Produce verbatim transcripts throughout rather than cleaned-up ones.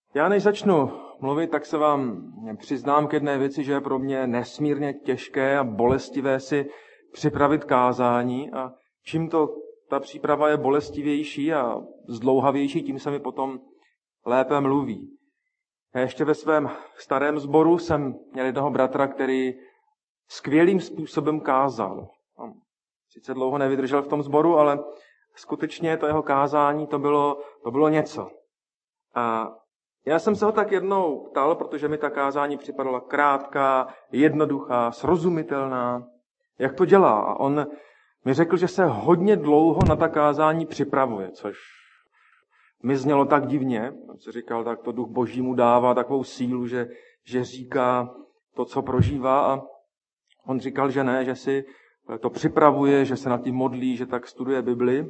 Já než začnu mluvit, tak se vám přiznám k jedné věci, že je pro mě nesmírně těžké a bolestivé si připravit kázání a čím to ta příprava je bolestivější a zdlouhavější, tím se mi potom lépe mluví. Já ještě ve svém starém sboru jsem měl jednoho bratra, který skvělým způsobem kázal. On sice dlouho nevydržel v tom sboru, ale skutečně to jeho kázání to bylo, to bylo něco. A já jsem se ho tak jednou ptal, protože mi ta kázání připadala krátká, jednoduchá, srozumitelná, jak to dělá. A on mi řekl, že se hodně dlouho na ta kázání připravuje, což mi znělo tak divně. On si říkal, tak to Duch Boží mu dává takovou sílu, že, že říká to, co prožívá. A on říkal, že ne, že si to připravuje, že se nad tím modlí, že tak studuje Bibli.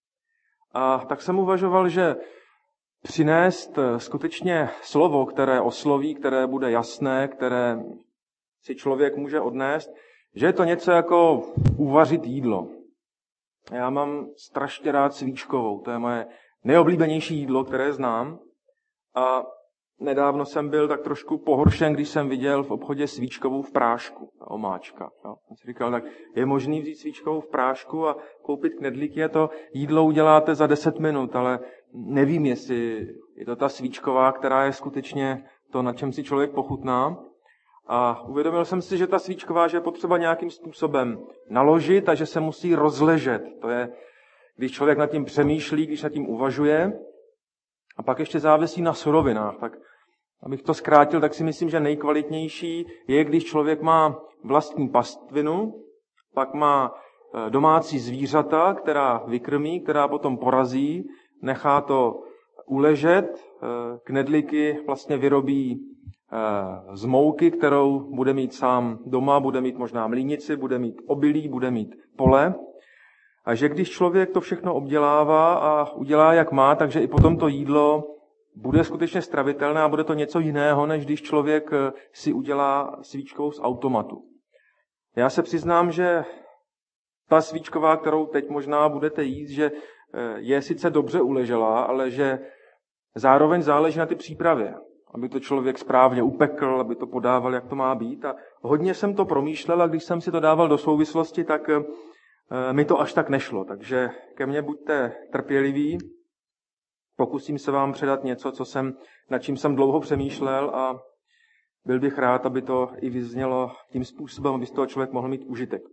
A tak jsem uvažoval, že přinést skutečně slovo, které osloví, které bude jasné, které si člověk může odnést, že je to něco jako uvařit jídlo. Já mám strašně rád svíčkovou, to je moje nejoblíbenější jídlo, které znám. A nedávno jsem byl tak trošku pohoršen, když jsem viděl v obchodě svíčkovou v prášku, omáčka. Jo. Jsem si říkal, tak je možný vzít svíčkovou v prášku a koupit knedlíky, a to jídlo uděláte za deset minut, ale nevím, jestli je to ta svíčková, která je skutečně to, na čem si člověk pochutná. A uvědomil jsem si, že ta svíčková, že je potřeba nějakým způsobem naložit a že se musí rozležet. To je, když člověk nad tím přemýšlí, když nad tím uvažuje. A pak ještě závisí na surovinách. Tak abych to zkrátil, tak si myslím, že nejkvalitnější je, když člověk má vlastní pastvinu, pak má domácí zvířata, která vykrmí, která potom porazí, nechá to uležet, knedlíky vlastně vyrobí z mouky, kterou bude mít sám doma, bude mít možná mlýnici, bude mít obilí, bude mít pole. A že když člověk to všechno obdělává a udělá, jak má, takže i potom to jídlo bude skutečně stravitelné a bude to něco jiného, než když člověk si udělá svíčkovou z automatu. Já se přiznám, že ta svíčková, kterou teď možná budete jíst, že je sice dobře uleželá, ale že zároveň záleží na ty přípravě, aby to člověk správně upekl, aby to podával, jak to má být. A hodně jsem to promýšlel a když jsem si to dával do souvislosti, tak mi to až tak nešlo. Takže ke mně buďte trpěliví. Pokusím se vám předat něco, co jsem, nad čím jsem dlouho přemýšlel a byl bych rád, aby to i vyznělo tím způsobem, aby z toho člověk mohl mít užitek.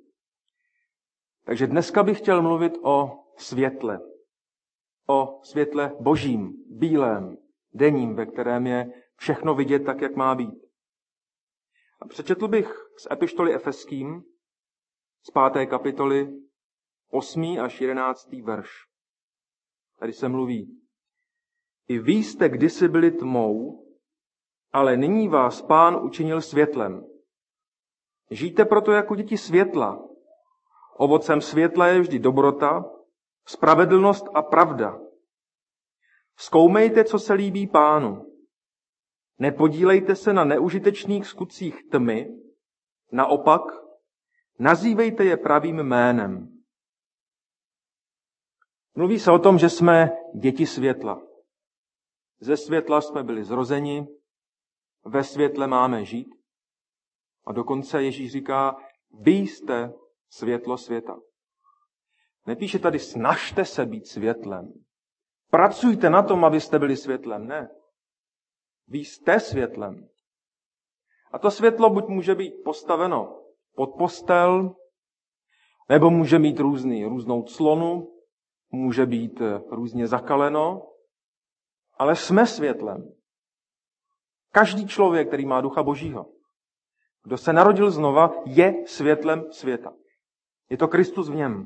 Takže dneska bych chtěl mluvit o světle. O světle božím, bílém, denním, ve kterém je všechno vidět tak, jak má být. A přečetl bych z epištoly Efeským, z páté kapitoly, osmý až jedenáctý verš. Tady se mluví. I vy jste kdysi byli tmou, ale nyní vás Pán učinil světlem. Žijte proto jako děti světla. Ovocem světla je vždy dobrota, spravedlnost a pravda. Zkoumejte, co se líbí Pánu. Nepodílejte se na neužitečných skutcích tmy, naopak nazývejte je pravým jménem. Mluví se o tom, že jsme děti světla. Ze světla jsme byli zrozeni, ve světle máme žít. A dokonce Ježíš říká, vy jste světlo světa. Nepíše tady, snažte se být světlem. Pracujte na tom, abyste byli světlem. Ne. Vy jste světlem. A to světlo buď může být postaveno pod postel, nebo může mít různý, různou clonu, může být různě zakaleno, ale jsme světlem. Každý člověk, který má Ducha Božího, kdo se narodil znova, je světlem světa. Je to Kristus v něm.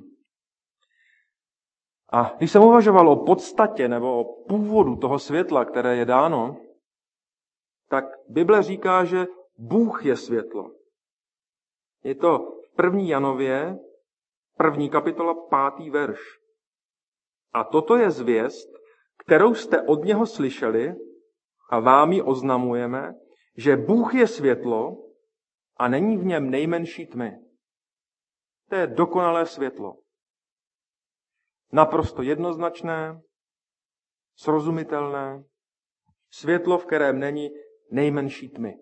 A když jsem uvažoval o podstatě nebo o původu toho světla, které je dáno, tak Bible říká, že Bůh je světlo. Je to v první Janově, první kapitola, pátý verš. A toto je zvěst, kterou jste od něho slyšeli a vám ji oznamujeme, že Bůh je světlo a není v něm nejmenší tmy. To je dokonalé světlo. Naprosto jednoznačné, srozumitelné, Světlo, v kterém není nejmenší tmy.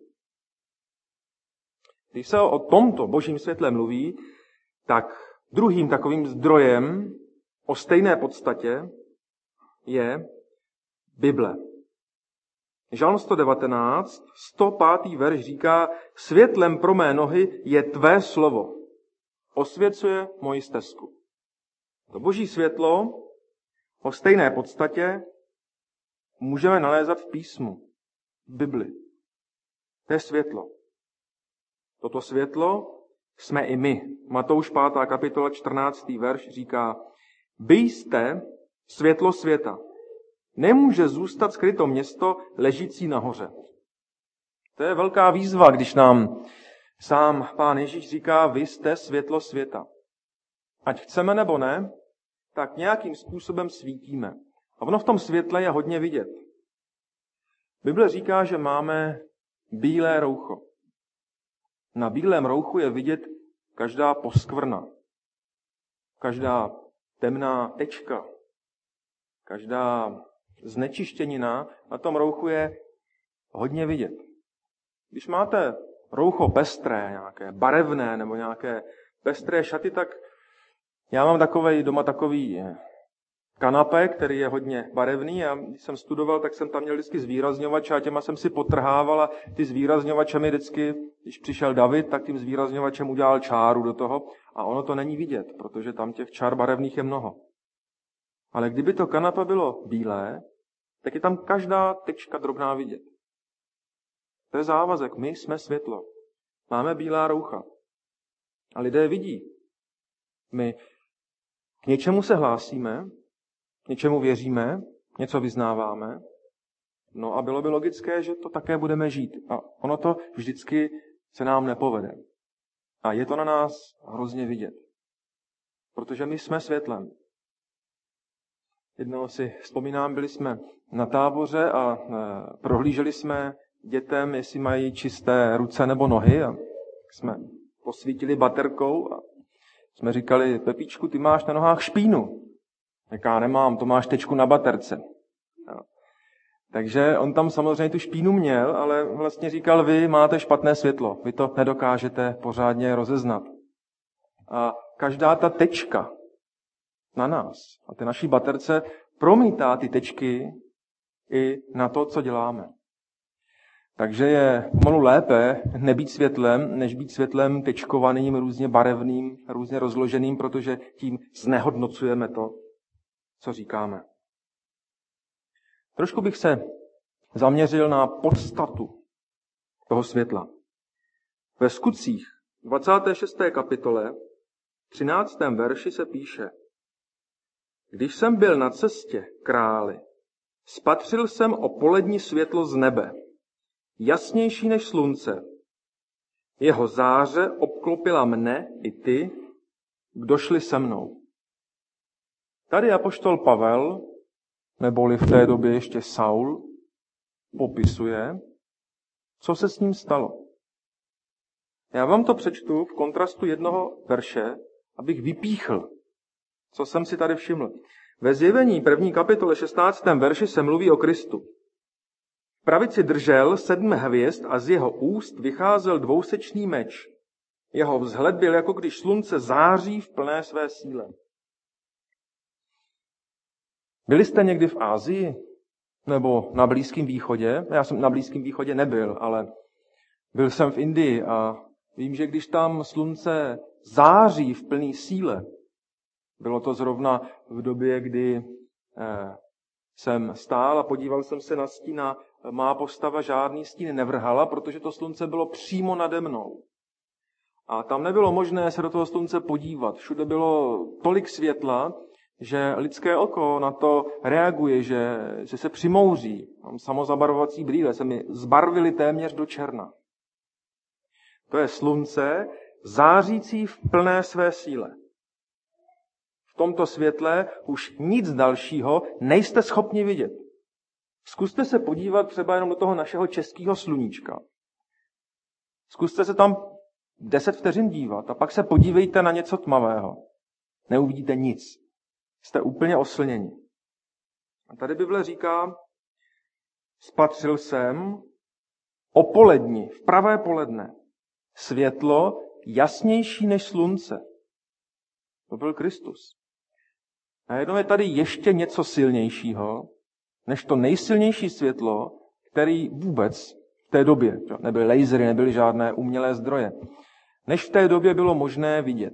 Když se o tomto božím světle mluví, tak druhým takovým zdrojem o stejné podstatě je Bible. Žalm sto devatenáct, sto pátý verš říká: světlem pro mé nohy je tvé slovo. Osvěcuje moji stezku. To boží světlo o stejné podstatě můžeme nalézat v písmu, v Bibli. To je světlo. Toto světlo jsme i my. Matouš pátá kapitola čtrnáctý verš říká: vy jste světlo světa. Nemůže zůstat skryto město ležící nahoře. To je velká výzva, když nám sám Pán Ježíš říká: vy jste světlo světa. Ať chceme nebo ne, tak nějakým způsobem svítíme. A ono v tom světle je hodně vidět. Bible říká, že máme bílé roucho. Na bílém rouchu je vidět každá poskvrna, každá temná tečka, každá znečištěnina na tom rouchu je hodně vidět. Když máte roucho pestré, nějaké barevné nebo nějaké pestré šaty, tak já mám takovej, doma takový kanapé, který je hodně barevný, a když jsem studoval, tak jsem tam měl vždycky zvýrazňovače a těma jsem si potrhával a ty zvýrazňovače mi vždycky, když přišel David, tak tím zvýrazňovačem udělal čáru do toho a ono to není vidět, protože tam těch čár barevných je mnoho. Ale kdyby to kanapé bylo bílé, tak je tam každá tečka drobná vidět. To je závazek, my jsme světlo. Máme bílá roucha. A lidé vidí. My k něčemu se hlásíme, k něčemu věříme, něco vyznáváme, no a bylo by logické, že to také budeme žít. A ono to vždycky se nám nepovede. A je to na nás hrozně vidět. Protože my jsme světlem. Jednou si vzpomínám, byli jsme na táboře a prohlíželi jsme dětem, jestli mají čisté ruce nebo nohy, a jsme posvítili baterkou a jsme říkali: Pepíčku, ty máš na nohách špínu. Jaká nemám, to máš tečku na baterce. No. Takže on tam samozřejmě tu špínu měl, ale vlastně říkal: vy máte špatné světlo, vy to nedokážete pořádně rozeznat. A každá ta tečka na nás a ty naší baterce promítá ty tečky i na to, co děláme. Takže je pomalu lépe nebýt světlem, než být světlem tečkovaným, různě barevným, různě rozloženým, protože tím znehodnocujeme to, co říkáme. Trošku bych se zaměřil na podstatu toho světla. Ve Skutcích dvacáté šesté kapitole třináctém verši se píše: Když jsem byl na cestě králi, spatřil jsem o polední světlo z nebe, jasnější než slunce. Jeho záře obklopila mne i ty, kdo šli se mnou. Tady apoštol Pavel, neboli v té době ještě Saul, popisuje, co se s ním stalo. Já vám to přečtu v kontrastu jednoho verše, abych vypíchl, co jsem si tady všiml. Ve Zjevení první kapitole šestnáctém verši se mluví o Kristu. V pravici držel sedm hvězd a z jeho úst vycházel dvousečný meč. Jeho vzhled byl, jako když slunce září v plné své síle. Byli jste někdy v Asii? Nebo na Blízkém východě? Já jsem na Blízkém východě nebyl, ale byl jsem v Indii a vím, že když tam slunce září v plné síle, bylo to zrovna v době, kdy eh, jsem stál a podíval jsem se na stín a má postava žádný stín nevrhala, protože to slunce bylo přímo nade mnou. A tam nebylo možné se do toho slunce podívat. Všude bylo tolik světla, že lidské oko na to reaguje, že, že se přimouří. Tam samozabarvovací brýle se mi zbarvily téměř do černa. To je slunce zářící v plné své síle. V tomto světle už nic dalšího nejste schopni vidět. Zkuste se podívat třeba jenom do toho našeho českého sluníčka. Zkuste se tam deset vteřin dívat a pak se podívejte na něco tmavého. Neuvidíte nic. Jste úplně oslněni. A tady Bible říká, spatřil jsem o poledni, v pravé poledne, světlo jasnější než slunce. To byl Kristus. A jednou je tady ještě něco silnějšího, než to nejsilnější světlo, který vůbec v té době, nebyly lasery, nebyly žádné umělé zdroje, než v té době bylo možné vidět.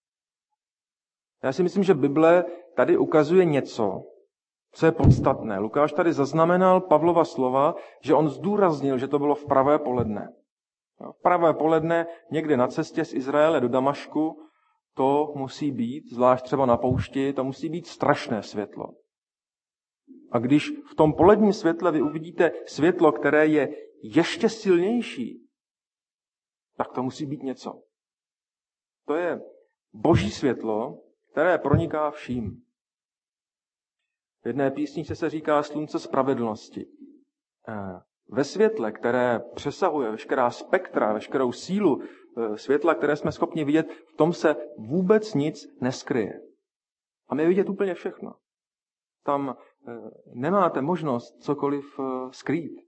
Já si myslím, že Bible tady ukazuje něco, co je podstatné. Lukáš tady zaznamenal Pavlova slova, že on zdůraznil, že to bylo v pravé poledne. V pravé poledne někde na cestě z Izraele do Damašku to musí být, zvlášť třeba na poušti, to musí být strašné světlo. A když v tom poledním světle vy uvidíte světlo, které je ještě silnější, tak to musí být něco. To je boží světlo, které proniká vším. V jedné písničce se říká slunce spravedlnosti. Ve světle, které přesahuje veškerá spektra, veškerou sílu světla, které jsme schopni vidět, v tom se vůbec nic neskryje. A my vidět úplně všechno. Tam nemáte možnost cokoliv skrýt.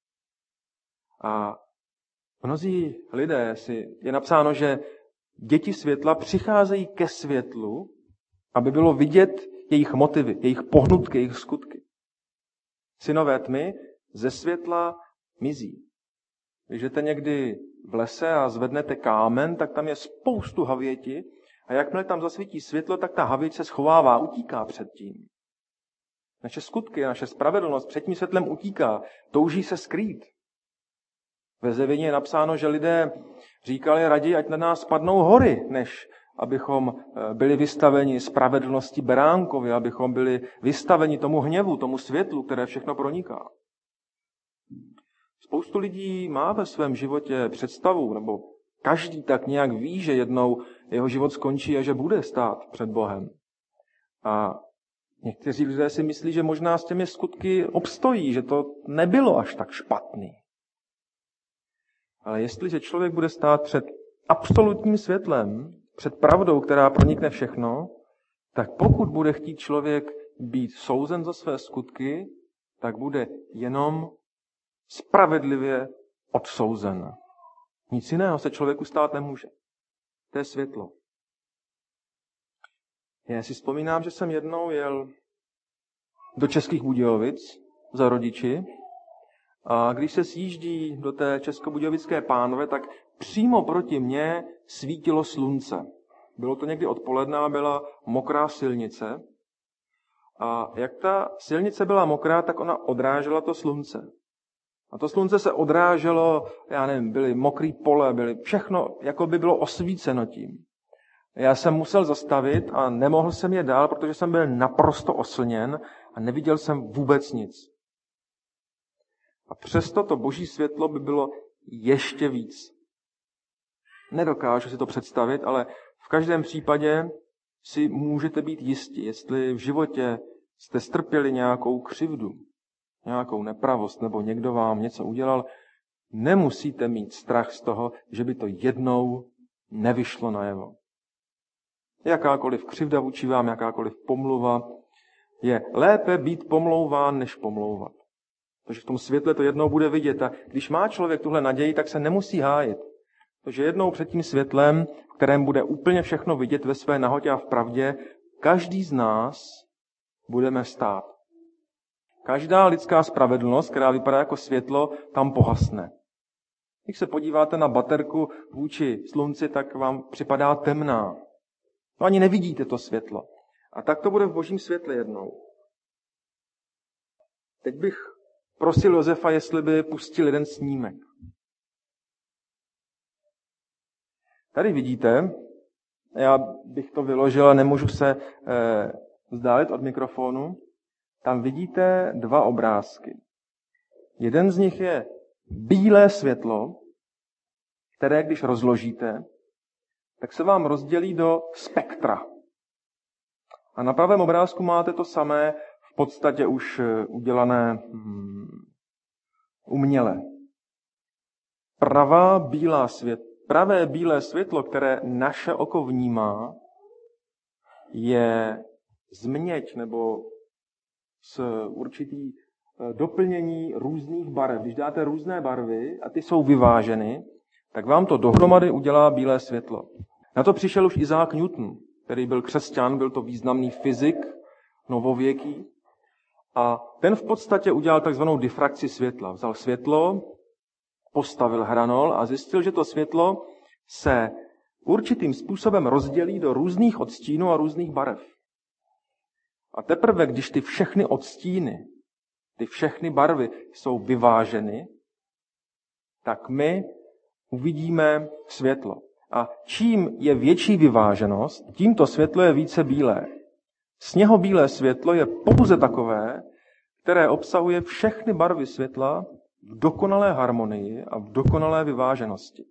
A mnozí lidé si, je napsáno, že děti světla přicházejí ke světlu, aby bylo vidět jejich motivy, jejich pohnutky, jejich skutky. Synové tmy ze světla mizí. Když jdete někdy v lese a zvednete kámen, tak tam je spoustu havěti a jakmile tam zasvítí světlo, tak ta havěť se schovává, utíká před tím. Naše skutky, naše spravedlnost před tím světlem utíká, touží se skrýt. Ve Zevině je napsáno, že lidé říkali raději, ať na nás spadnou hory, než abychom byli vystaveni spravedlnosti beránkovi, abychom byli vystaveni tomu hněvu, tomu světlu, které všechno proniká. Spoustu lidí má ve svém životě představu, nebo každý tak nějak ví, že jednou jeho život skončí a že bude stát před Bohem. A někteří lidé si myslí, že možná s těmi skutky obstojí, že to nebylo až tak špatný. Ale jestliže člověk bude stát před absolutním světlem, před pravdou, která pronikne všechno, tak pokud bude chtít člověk být souzen za své skutky, tak bude jenom spravedlivě odsouzen. Nic jiného se člověku stát nemůže. To je světlo. Já si vzpomínám, že jsem jednou jel do Českých Budějovic za rodiči a když se sjíždí do té Českobudějovické Pánve, tak přímo proti mně svítilo slunce. Bylo to někdy odpoledne a byla mokrá silnice. A jak ta silnice byla mokrá, tak ona odrážela to slunce. A to slunce se odráželo, já nevím, byly mokrý pole, byly všechno, jako by bylo osvíceno tím. Já jsem musel zastavit a nemohl jsem je dál, protože jsem byl naprosto oslněn a neviděl jsem vůbec nic. A přesto to boží světlo by bylo ještě víc. Nedokážu si to představit, ale v každém případě si můžete být jistí, jestli v životě jste strpěli nějakou křivdu, nějakou nepravost, nebo někdo vám něco udělal, nemusíte mít strach z toho, že by to jednou nevyšlo najevo. Jakákoliv křivda vůči vám, jakákoliv pomluva, je lépe být pomlouván, než pomlouvat. Protože v tom světle to jednou bude vidět. A když má člověk tuhle naději, tak se nemusí hájit. Protože jednou před tím světlem, v kterém bude úplně všechno vidět ve své nahotě a v pravdě, každý z nás budeme stát. Každá lidská spravedlnost, která vypadá jako světlo, tam pohasne. Když se podíváte na baterku vůči slunci, tak vám připadá temná. No ani nevidíte to světlo. A tak to bude v božím světle jednou. Teď bych prosil Josefa, jestli by pustil jeden snímek. Tady vidíte, já bych to vyložil a nemůžu se eh, vzdálit od mikrofonu, tam vidíte dva obrázky. Jeden z nich je bílé světlo, které když rozložíte, tak se vám rozdělí do spektra. A na pravém obrázku máte to samé, v podstatě už udělané hmm, uměle. Pravá bílá svět, pravé bílé světlo, které naše oko vnímá, je změť nebo z určitý doplnění různých barev. Když dáte různé barvy a ty jsou vyváženy, tak vám to dohromady udělá bílé světlo. Na to přišel už Isaac Newton, který byl křesťan, byl to významný fyzik, novověký. A ten v podstatě udělal takzvanou difrakci světla. Vzal světlo, postavil hranol a zjistil, že to světlo se určitým způsobem rozdělí do různých odstínů a různých barev. A teprve, když ty všechny odstíny, ty všechny barvy jsou vyváženy, tak my uvidíme světlo. A čím je větší vyváženost, tím to světlo je více bílé. Sněhobílé světlo je pouze takové, které obsahuje všechny barvy světla v dokonalé harmonii a v dokonalé vyváženosti.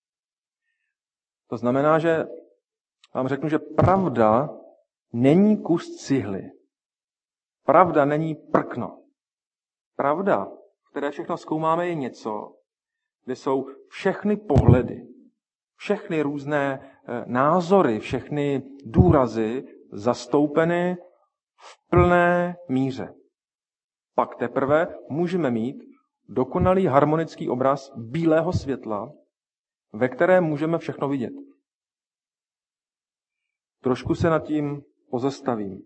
To znamená, že vám řeknu, že pravda není kus cihly. Pravda není prkno. Pravda, které všechno zkoumáme, je něco, kde jsou všechny pohledy, všechny různé názory, všechny důrazy zastoupeny v plné míře. Pak teprve můžeme mít dokonalý harmonický obraz bílého světla, ve kterém můžeme všechno vidět. Trošku se nad tím pozastavím.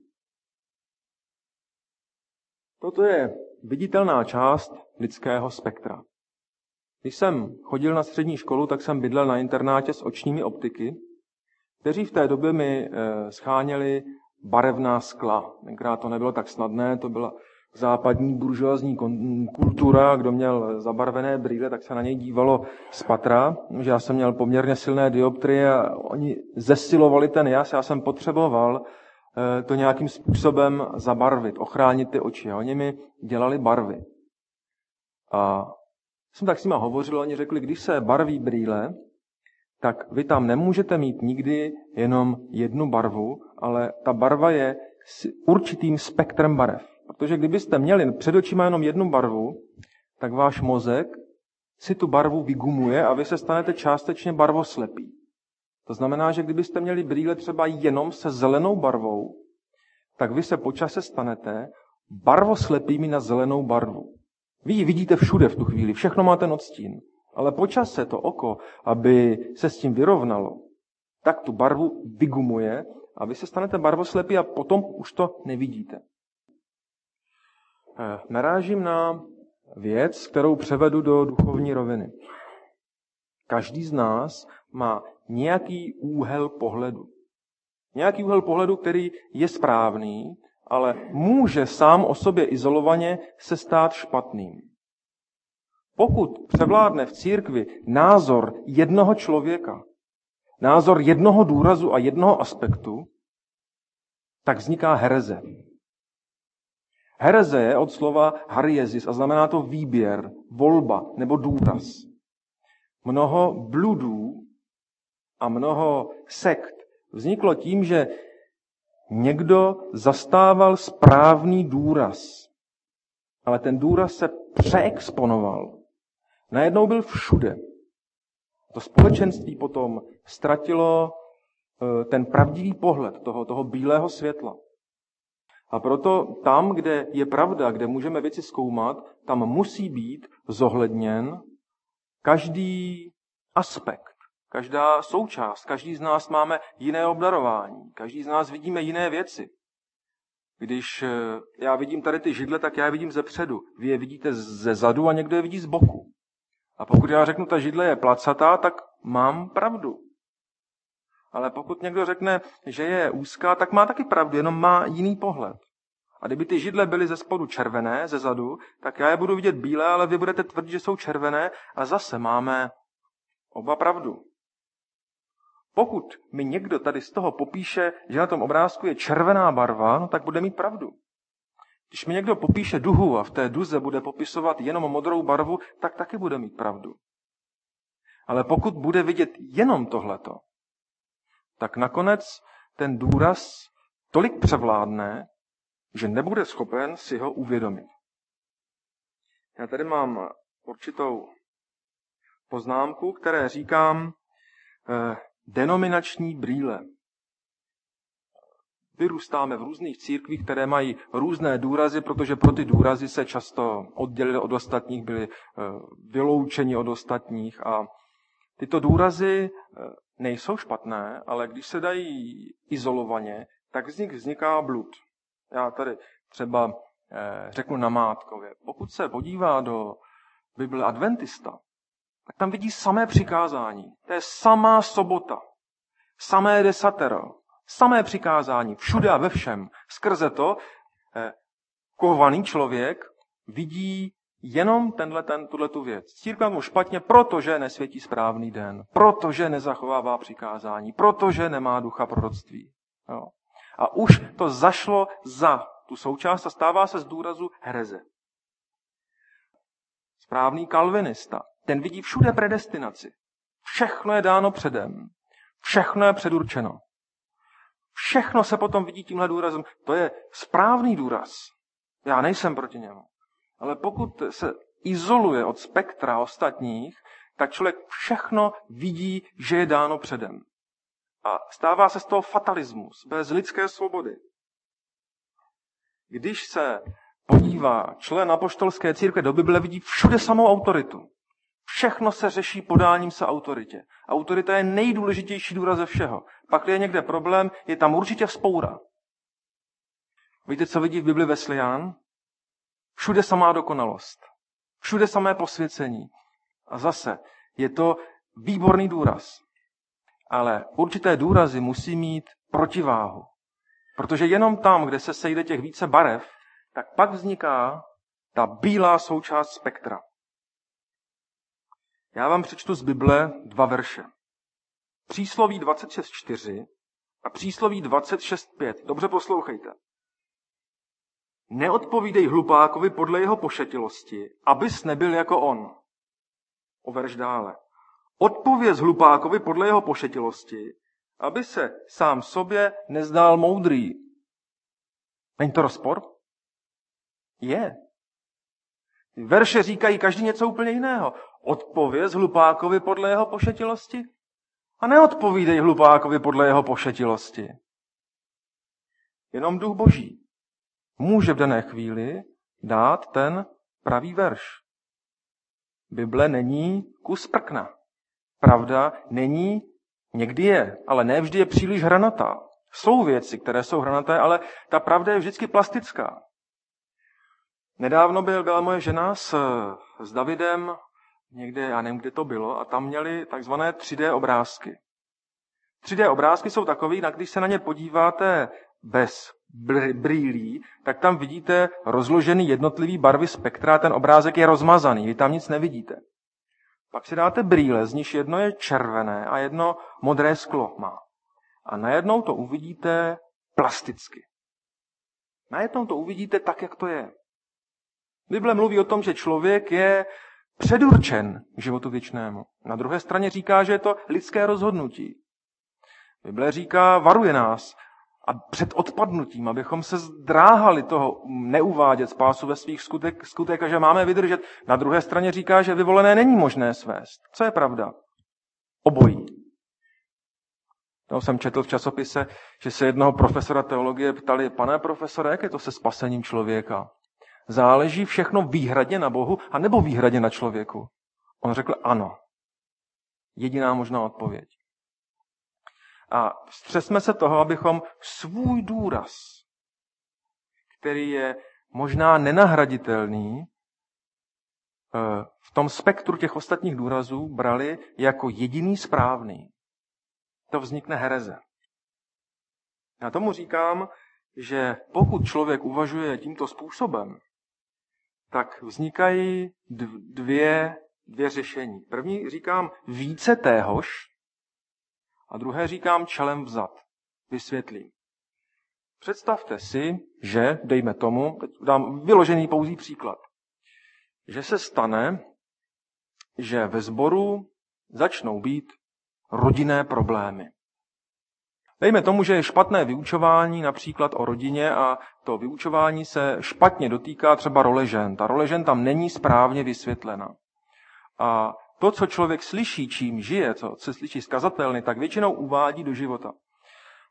Toto je viditelná část lidského spektra. Když jsem chodil na střední školu, tak jsem bydlel na internátě s očními optiky, kteří v té době mi scháněli barevná skla. Tenkrát to nebylo tak snadné, to byla západní buržoazní kultura, kdo měl zabarvené brýle, tak se na něj dívalo z patra, že já jsem měl poměrně silné dioptrie a oni zesilovali ten jas, já jsem potřeboval to nějakým způsobem zabarvit, ochránit ty oči. A oni mi dělali barvy. A jsem tak s nima hovořil, oni řekli, když se barví brýle, tak vy tam nemůžete mít nikdy jenom jednu barvu, ale ta barva je s určitým spektrem barev. Protože kdybyste měli před očima jenom jednu barvu, tak váš mozek si tu barvu vygumuje a vy se stanete částečně barvoslepí. To znamená, že kdybyste měli brýle třeba jenom se zelenou barvou, tak vy se po čase stanete barvoslepými na zelenou barvu. Vy ji vidíte všude v tu chvíli, všechno má ten odstín. Ale po čase to oko, aby se s tím vyrovnalo, tak tu barvu vygumuje a vy se stanete barvoslepí a potom už to nevidíte. Narážím na věc, kterou převedu do duchovní roviny. Každý z nás má nějaký úhel pohledu. Nějaký úhel pohledu, který je správný, ale může sám o sobě izolovaně se stát špatným. Pokud převládne v církvi názor jednoho člověka, názor jednoho důrazu a jednoho aspektu, tak vzniká hereze. Hereze je od slova hariezis a znamená to výběr, volba nebo důraz. Mnoho bludů a mnoho sekt vzniklo tím, že někdo zastával správný důraz, ale ten důraz se přeexponoval. Najednou byl všude. To společenství potom ztratilo ten pravdivý pohled toho, toho bílého světla. A proto tam, kde je pravda, kde můžeme věci zkoumat, tam musí být zohledněn každý aspekt, každá součást. Každý z nás máme jiné obdarování, každý z nás vidíme jiné věci. Když já vidím tady ty židle, tak já je vidím zepředu. Vy je vidíte ze zadu a někdo je vidí z boku. A pokud já řeknu, ta židle je placatá, tak mám pravdu. Ale pokud někdo řekne, že je úzká, tak má taky pravdu, jenom má jiný pohled. A kdyby ty židle byly ze spodu červené, ze zadu, tak já je budu vidět bílé, ale vy budete tvrdit, že jsou červené a zase máme oba pravdu. Pokud mi někdo tady z toho popíše, že na tom obrázku je červená barva, no tak bude mít pravdu. Když mi někdo popíše duhu a v té duze bude popisovat jenom modrou barvu, tak taky bude mít pravdu. Ale pokud bude vidět jenom tohleto, tak nakonec ten důraz tolik převládne, že nebude schopen si ho uvědomit. Já tady mám určitou poznámku, které říkám eh, denominační brýle. vyrůstáme v různých církvích, které mají různé důrazy, protože pro ty důrazy se často oddělili od ostatních, byli vyloučeni od ostatních. A tyto důrazy nejsou špatné, ale když se dají izolovaně, tak z nich vzniká blud. Já tady třeba řeknu namátkově. Pokud se podívá do Bible adventista, tak tam vidí samé přikázání. To je samá sobota, samé desatero, samé přikázání, všude a ve všem. Skrze to eh, kovaný člověk vidí jenom tenhle, ten, tuhletu věc. Církev mu špatně, protože nesvětí správný den, protože nezachovává přikázání, protože nemá ducha proroctví. Jo. A už to zašlo za tu součást a stává se z důrazu hereze. Správný kalvinista, ten vidí všude predestinaci. Všechno je dáno předem. Všechno je předurčeno. Všechno se potom vidí tímhle důrazem. To je správný důraz. Já nejsem proti němu. Ale pokud se izoluje od spektra ostatních, tak člověk všechno vidí, že je dáno předem. A stává se z toho fatalismus, bez lidské svobody. Když se podívá člen apoštolské církve do Bible, vidí všude samou autoritu. Všechno se řeší podáním se autoritě. Autorita je nejdůležitější důraz ze všeho. Pak je někde problém, je tam určitě vzpoura. Víte, co vidí v Bibli Wesleyán? Všude samá dokonalost. Všude samé posvěcení. A zase je to výborný důraz. Ale určité důrazy musí mít protiváhu. Protože jenom tam, kde se sejde těch více barev, tak pak vzniká ta bílá součást spektra. Já vám přečtu z Bible dva verše. Přísloví dvacet šest čtyři a přísloví dvacet šest pět. Dobře poslouchejte. Neodpovídej hlupákovi podle jeho pošetilosti, abys nebyl jako on. O verš dále. Odpověz hlupákovi podle jeho pošetilosti, aby se sám sobě nezdál moudrý. Není to rozpor? Je. Verše říkají každý něco úplně jiného. Odpověz hlupákovi podle jeho pošetilosti a neodpovídej hlupákovi podle jeho pošetilosti. Jenom Duch Boží může v dané chvíli dát ten pravý verš. Bible není kus prkna. Pravda není, někdy je, ale ne vždy je příliš hranatá. Jsou věci, které jsou hranaté, ale ta pravda je vždycky plastická. Nedávno byl, byla moje žena s, s Davidem někde, já nevím, kde to bylo, a tam měli takzvané tři dé obrázky. tři dé obrázky jsou takový, na když se na ně podíváte bez brýlí, tak tam vidíte rozložený jednotlivý barvy spektra, ten obrázek je rozmazaný, vy tam nic nevidíte. Pak si dáte brýle, z nich jedno je červené a jedno modré sklo má. A najednou to uvidíte plasticky. Najednou to uvidíte tak, jak to je. Bible mluví o tom, že člověk je předurčen k životu věčnému. Na druhé straně říká, že je to lidské rozhodnutí. Bible říká, varuje nás a před odpadnutím, abychom se zdráhali toho neuvádět spásu ve svých skutek, skutek a že máme vydržet. Na druhé straně říká, že vyvolené není možné svést. Co je pravda? Obojí. To jsem četl v časopise, že se jednoho profesora teologie ptali, pane profesore, jak je to se spasením člověka? Záleží všechno výhradně na Bohu a nebo výhradně na člověku? On řekl ano. Jediná možná odpověď. A střesme se toho, abychom svůj důraz, který je možná nenahraditelný, v tom spektru těch ostatních důrazů brali jako jediný správný. To vznikne hereze. Já tomu říkám, že pokud člověk uvažuje tímto způsobem, tak vznikají dvě, dvě řešení. První říkám více téhož a druhé říkám čelem vzad. Vysvětlím. Představte si, že, dejme tomu, teď dám vyložený pouzí příklad, že se stane, že ve sboru začnou být rodinné problémy. Dejme tomu, že je špatné vyučování například o rodině a to vyučování se špatně dotýká třeba role žen. Ta role žen tam není správně vysvětlena. A to, co člověk slyší, čím žije, co se slyší z kazatelny, tak většinou uvádí do života.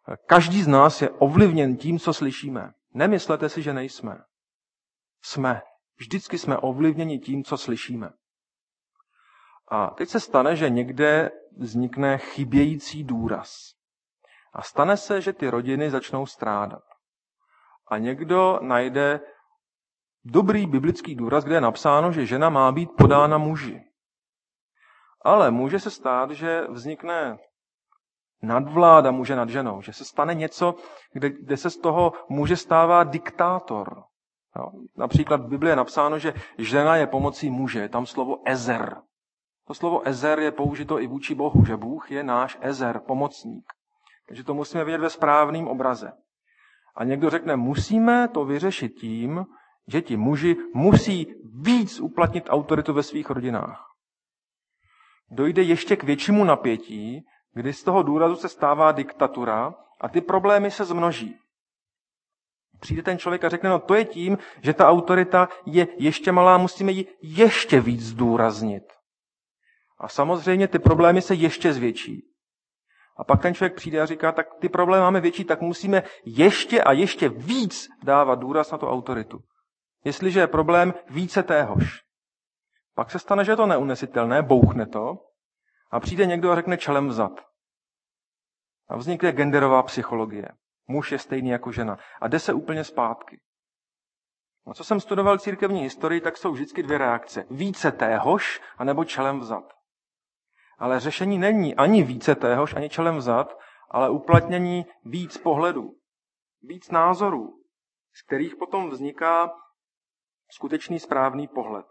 Každý z nás je ovlivněn tím, co slyšíme. Nemyslete si, že nejsme. Jsme. Vždycky jsme ovlivněni tím, co slyšíme. A teď se stane, že někde vznikne chybějící důraz. A stane se, že ty rodiny začnou strádat. A někdo najde dobrý biblický důraz, kde je napsáno, že žena má být podána muži. Ale může se stát, že vznikne nadvláda muže nad ženou, že se stane něco, kde, kde se z toho muže stává diktátor. Jo? Například v Biblii je napsáno, že žena je pomocí muže, je tam slovo ezer. To slovo ezer je použito i vůči Bohu, že Bůh je náš ezer, pomocník. Takže to musíme vidět ve správném obraze. A někdo řekne, musíme to vyřešit tím, že ti muži musí víc uplatnit autoritu ve svých rodinách. Dojde ještě k většímu napětí, kdy z toho důrazu se stává diktatura a ty problémy se zmnoží. Přijde ten člověk a řekne, no to je tím, že ta autorita je ještě malá, musíme ji ještě víc zdůraznit. A samozřejmě ty problémy se ještě zvětší. A pak ten člověk přijde a říká, tak ty problémy máme větší, tak musíme ještě a ještě víc dávat důraz na tu autoritu. Jestliže je problém více téhož. Pak se stane, že je to neunesitelné, bouchne to a přijde někdo a řekne čelem vzad. A vznikne genderová psychologie. Muž je stejný jako žena. A jde se úplně zpátky. A co jsem studoval církevní historii, tak jsou vždycky dvě reakce. Více téhož, anebo čelem vzad. Ale řešení není ani více téhož, ani čelem vzad, ale uplatnění víc pohledů, víc názorů, z kterých potom vzniká skutečný správný pohled.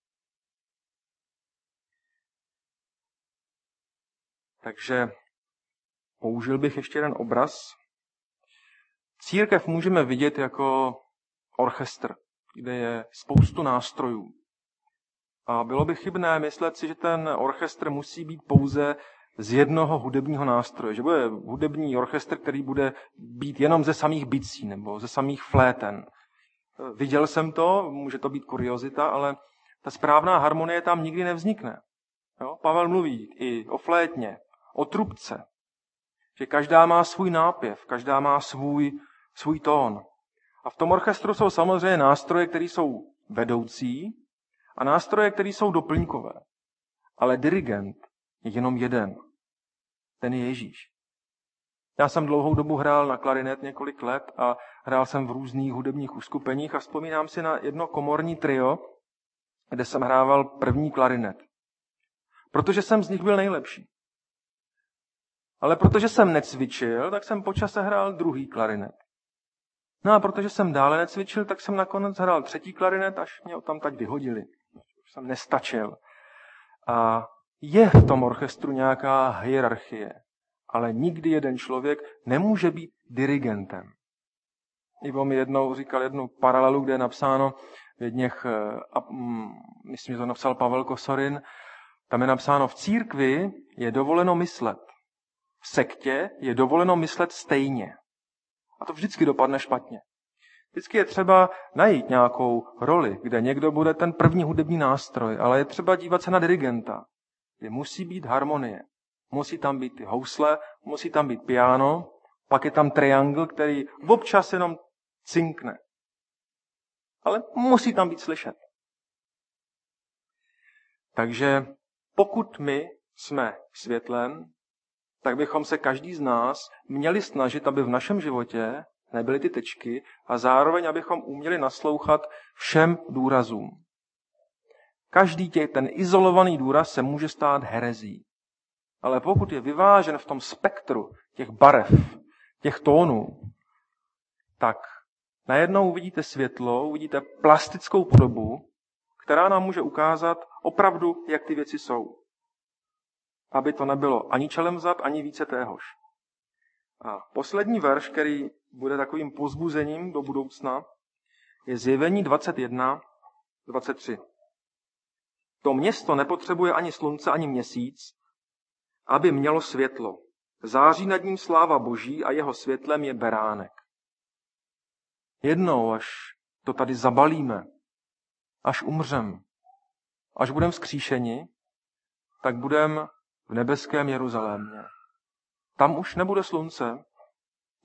Takže použil bych ještě jeden obraz. Církev můžeme vidět jako orchestr, kde je spoustu nástrojů. A bylo by chybné myslet si, že ten orchestr musí být pouze z jednoho hudebního nástroje. Že bude hudební orchestr, který bude být jenom ze samých bicí nebo ze samých fléten. Viděl jsem to, může to být kuriozita, ale ta správná harmonie tam nikdy nevznikne. Jo? Pavel mluví i o flétně, o trubce. Že každá má svůj nápěv, každá má svůj, svůj tón. A v tom orchestru jsou samozřejmě nástroje, které jsou vedoucí, a nástroje, které jsou doplňkové. Ale dirigent je jenom jeden. Ten je Ježíš. Já jsem dlouhou dobu hrál na klarinet několik let a hrál jsem v různých hudebních uskupeních a vzpomínám si na jedno komorní trio, kde jsem hrával první klarinet. Protože jsem z nich byl nejlepší. Ale protože jsem necvičil, tak jsem po čase hrál druhý klarinet. No a protože jsem dále necvičil, tak jsem nakonec hrál třetí klarinet, až mě tam tak vyhodili. Už jsem nestačil. A je v tom orchestru nějaká hierarchie, ale nikdy jeden člověk nemůže být dirigentem. Ivo mi jednou říkal jednu paralelu, kde je napsáno v jedněch, myslím, že to napsal Pavel Kosorin, tam je napsáno, v církvi je dovoleno myslet. V sektě je dovoleno myslet stejně. A to vždycky dopadne špatně. Vždycky je třeba najít nějakou roli, kde někdo bude ten první hudební nástroj, ale je třeba dívat se na dirigenta, kde musí být harmonie. Musí tam být ty housle, musí tam být piano, pak je tam triangl, který občas jenom cinkne. Ale musí tam být slyšet. Takže pokud my jsme světlem, tak bychom se každý z nás měli snažit, aby v našem životě nebyly ty tečky a zároveň, abychom uměli naslouchat všem důrazům. Každý těch, ten izolovaný důraz se může stát herezí. Ale pokud je vyvážen v tom spektru těch barev, těch tónů, tak najednou uvidíte světlo, uvidíte plastickou podobu, která nám může ukázat opravdu, jak ty věci jsou. Aby to nebylo ani čelem vzad, ani více téhož. A poslední verš, který bude takovým povzbuzením do budoucna, je Zjevení dvacet jedna, dvacet tři. To město nepotřebuje ani slunce, ani měsíc, aby mělo světlo. Září nad ním sláva Boží a jeho světlem je beránek. Jednou, až to tady zabalíme, až umřem, až budeme vzkříšeni, tak budeme v nebeském Jeruzalémě. Tam už nebude slunce,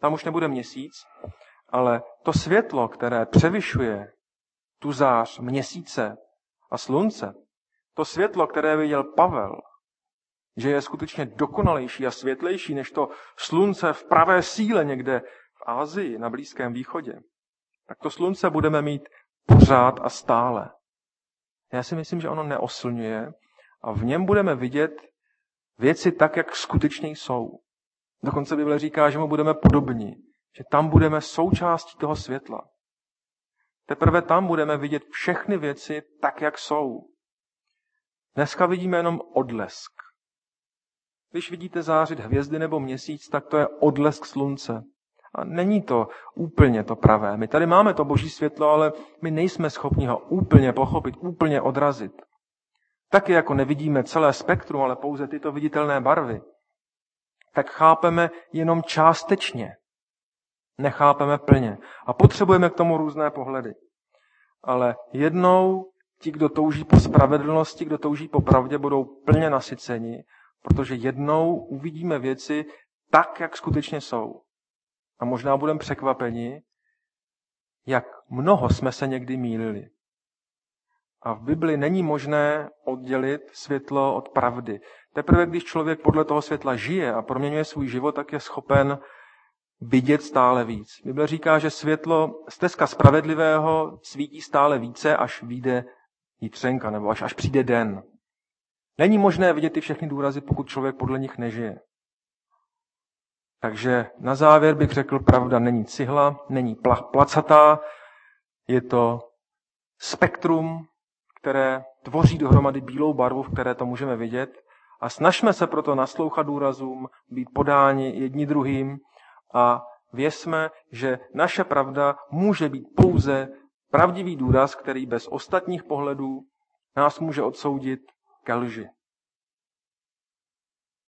tam už nebude měsíc, ale to světlo, které převyšuje tu zář měsíce a slunce, to světlo, které viděl Pavel, že je skutečně dokonalejší a světlejší než to slunce v pravé síle někde v Asii, na Blízkém východě, tak to slunce budeme mít pořád a stále. Já si myslím, že ono neoslňuje a v něm budeme vidět věci tak, jak skutečně jsou. Dokonce Bible říká, že mu budeme podobní, že tam budeme součástí toho světla. Teprve tam budeme vidět všechny věci tak, jak jsou. Dneska vidíme jenom odlesk. Když vidíte zářit hvězdy nebo měsíc, tak to je odlesk slunce. A není to úplně to pravé. My tady máme to boží světlo, ale my nejsme schopni ho úplně pochopit, úplně odrazit. Taky jako nevidíme celé spektrum, ale pouze tyto viditelné barvy, tak chápeme jenom částečně. Nechápeme plně. A potřebujeme k tomu různé pohledy. Ale jednou ti, kdo touží po spravedlnosti, kdo touží po pravdě, budou plně nasyceni, protože jednou uvidíme věci tak, jak skutečně jsou. A možná budeme překvapeni, jak mnoho jsme se někdy mýlili. A v Bibli není možné oddělit světlo od pravdy. Teprve když člověk podle toho světla žije a proměňuje svůj život, tak je schopen vidět stále víc. Bible říká, že světlo, stezka spravedlivého svítí stále více, až vyjde jitřenka, nebo až, až přijde den. Není možné vidět ty všechny důrazy, pokud člověk podle nich nežije. Takže na závěr bych řekl, pravda není cihla, není placatá, je to spektrum, které tvoří dohromady bílou barvu, v které to můžeme vidět. A snažme se proto naslouchat důrazům, být podáni jedni druhým a věřme, že naše pravda může být pouze pravdivý důraz, který bez ostatních pohledů nás může odsoudit ke lži.